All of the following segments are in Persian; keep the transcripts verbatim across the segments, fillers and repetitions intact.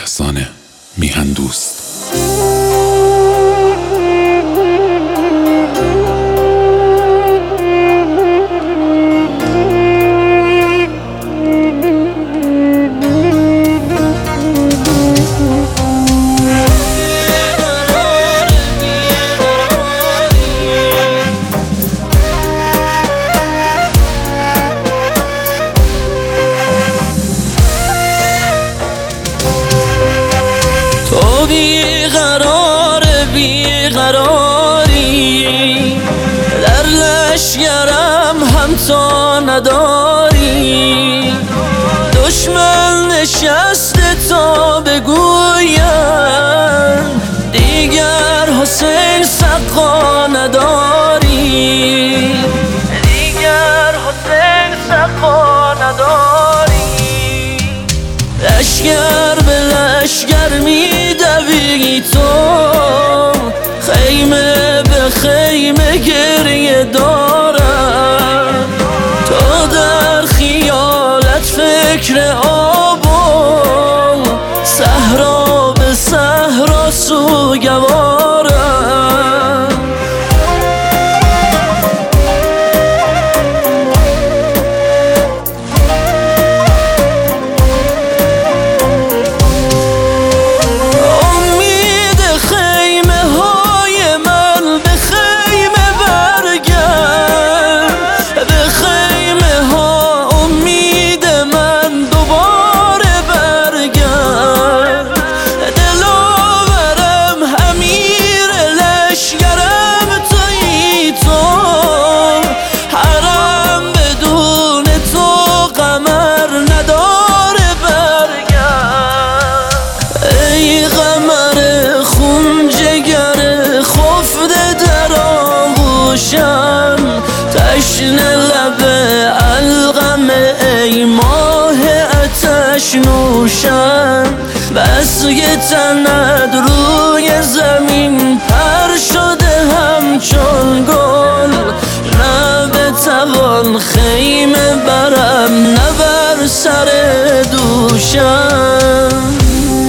احسان میهندوست. تو بیقرار بیقراری، در لشگرم هم تا نداری. دشمن نشسته تا بگویم دیگر حسین سقا نداری، دیگر حسین سقا نداری. لشگر به لشگر می دوی تو، خیمه به خیمه گریه دارم. تو در خیالت فکر آب و صحرا به صحرا سوگوارم. تشنه لب الغم ای ماه آتش نوشم، بس که تنت روی زمین پر شده همچون گل. نه بتوان خیمه برم نه بر سر دوشم.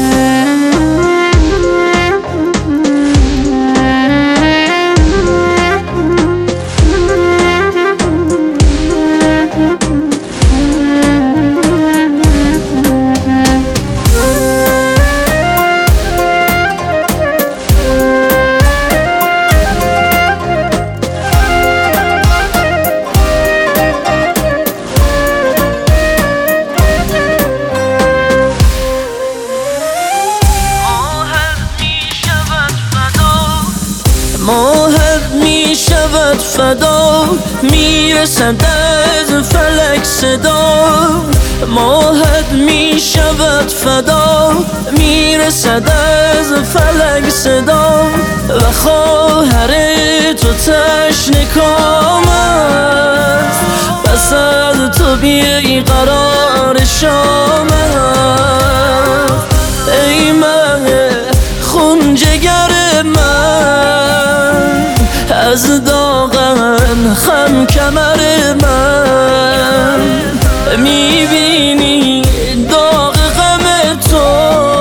ماهت می شود فدا، میرسد از فلک صدا. ماهت می شود فدا، میرسد از فلک صدا. و خواهر تو تشنه کام است، بس از تو بیقرار شام است. ای مه خون جگر من، از داغن خم کمر من. میبینی داغ غم تو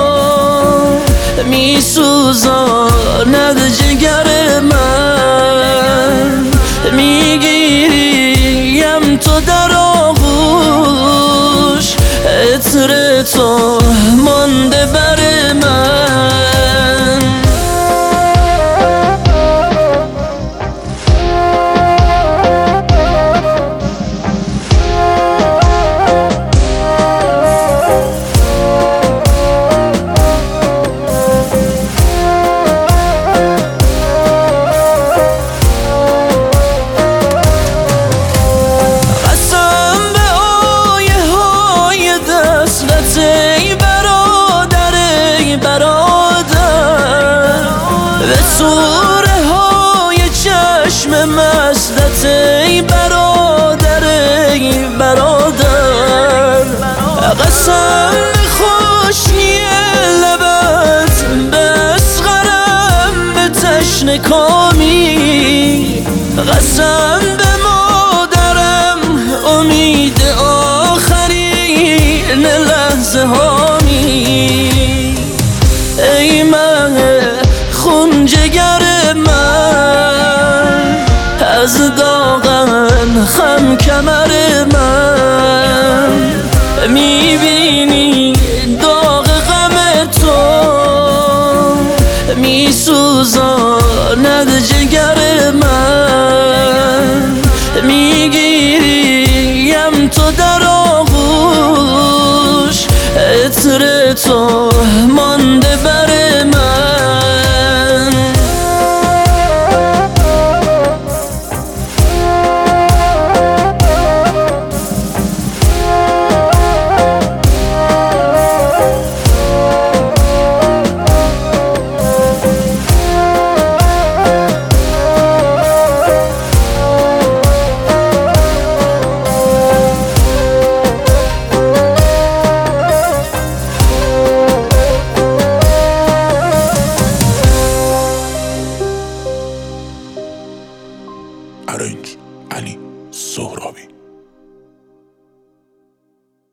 میسوزاند جگر من. میگیریم تو در آغوش، عطر تو مانده بر من. ای برادر ای برادر، به سوره های چشم مستت ای برادر ای برادر. قسم به خوشی لبت بسخرم به تشنه کامی. قسم به مادرم امید آخرین لحظه هامی. عطر تو مانده بر من. ارنج علی سهرابی.